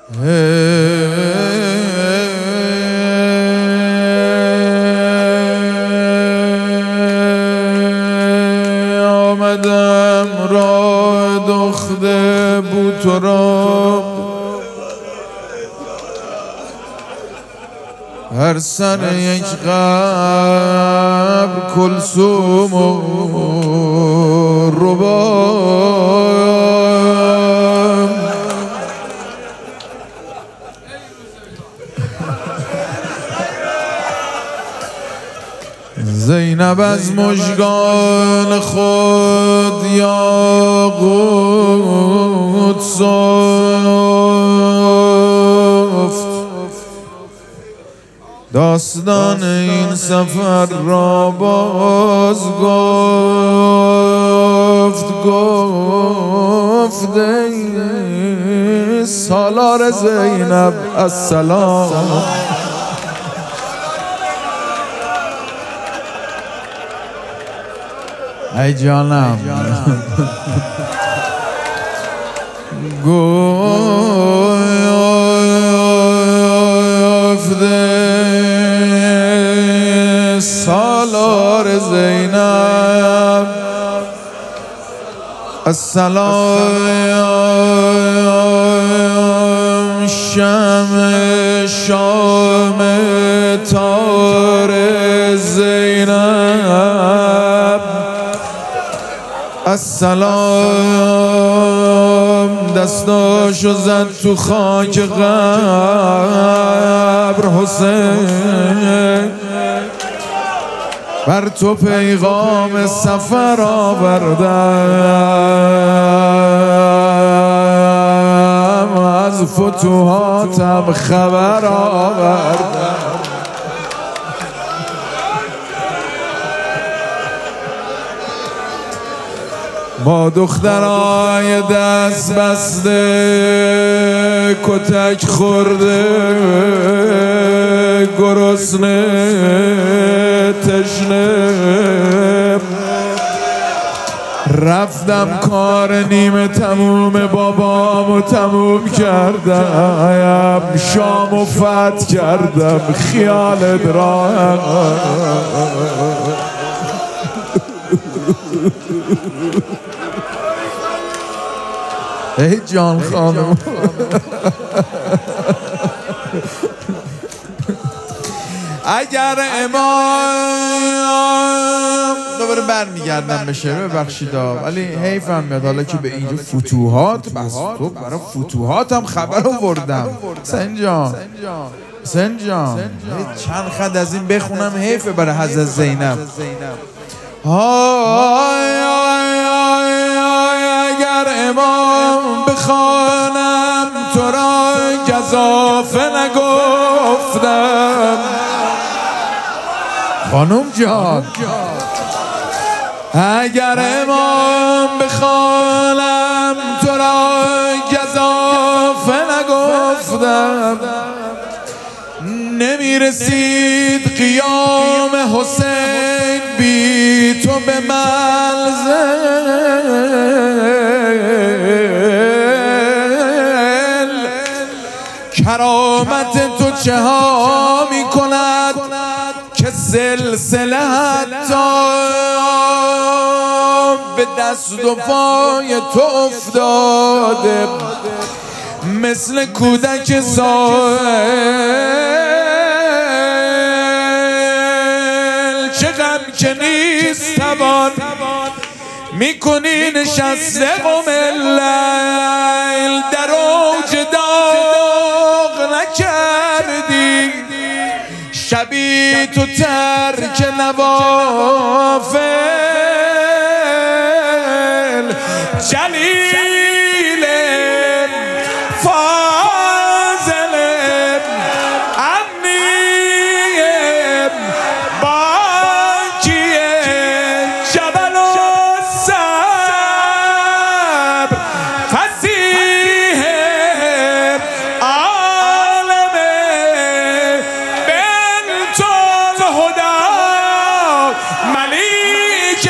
آمدم راه دخته بود تو را، هر سر یک قبر کلثوم و رباب. زینب از مژگان خود یاقوت سفت، داستان این سفر را باز گفت ای سالار زینب السلام. ای جانم گفته سالار زینب السلام. شام تار زینب السلام. دستاشو زد تو خاک قبر حسین، بر تو پیغام سفر آوردم، از فتوحاتم خبر آوردم. با دخترای دست بسته کتک خورده گرسنه تشنه، رفتم کار نیمه تموم بابامو تموم کردم، شامو فتح کردم خیالت راحت. ای جان خانم اگر امام دوباره برمیگردم بشه ببخشید ولی حیفم میاد حالا که به اینجا فتوحات بس تو برای فتوحاتم خبر آوردم. حسین جان چند خط از این بخونم حیفه برای حضرت زینب. اگر امام بخوانم تو را گزافه نگفتم خانم جان. اگر امام بخوانم تو را گزافه نگفتم، نمیرسید قیام حسین بی تو به منزل. کرامت تو چه ها می کند که سلسله حتی به دست و پای تو افتاده، مثل کودک سائل. چه غم که نیست توان میکنی نشسته قم اللیل، در اوج داغ نکردی شبی تو ترک نوافل. جلیل فاضل امنی باکی جبل و صبر، فصیح عالم بنت الهدی، ملیک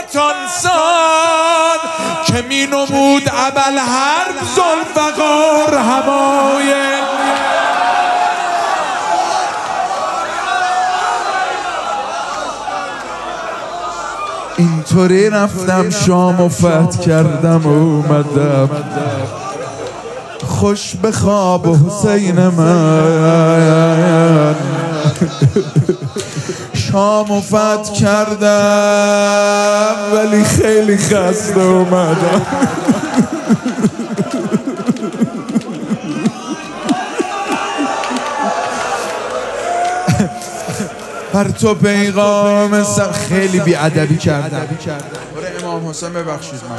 تانسان که می نمود ابل حرب ذوالفقار همایل. اینطوری رفتم شام و فتح کردم و اومدم خوش به خواب حسین من. شام و فتح کردم ولی خیلی خسته اومدم. بر تو پیغام خیلی بی‌ادبی کردم. برای امام حسین ببخشید من.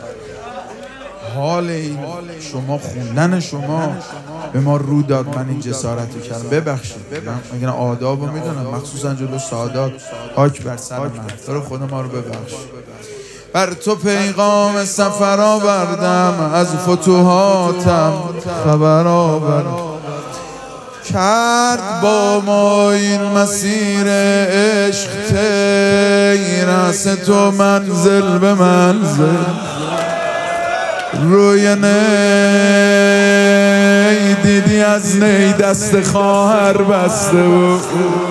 حال شما خوندن شما به ما رو داد من این جسارتی کردم. ببخشید من آدابو میدونم مخصوصا جلو سادات. خاک بر سر من. تو خدا ما رو ببخش. بر تو پیغام سفر آوردم از فتوحاتم خبر آوردم. کرد با ما این مسیر عشق طی رأس تو منزل به منزل. روی نی دیدی از نی دست خواهر بسته و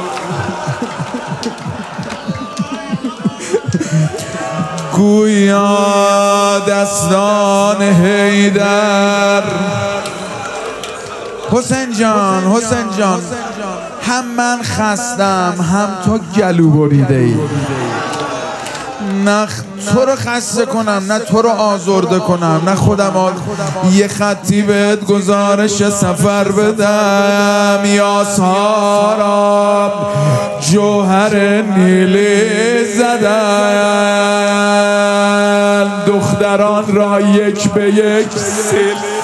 گویا دستان حیدر. حسین جان هم من خستم هم تو گلو بریده ای. نه تو رو خسته کنم نه تو رو آزرده کنم نه خودم یه خطی بهت گزارش سفر بدم. یاسارا جوهر نیلی زدن دختران را یک به یک سیل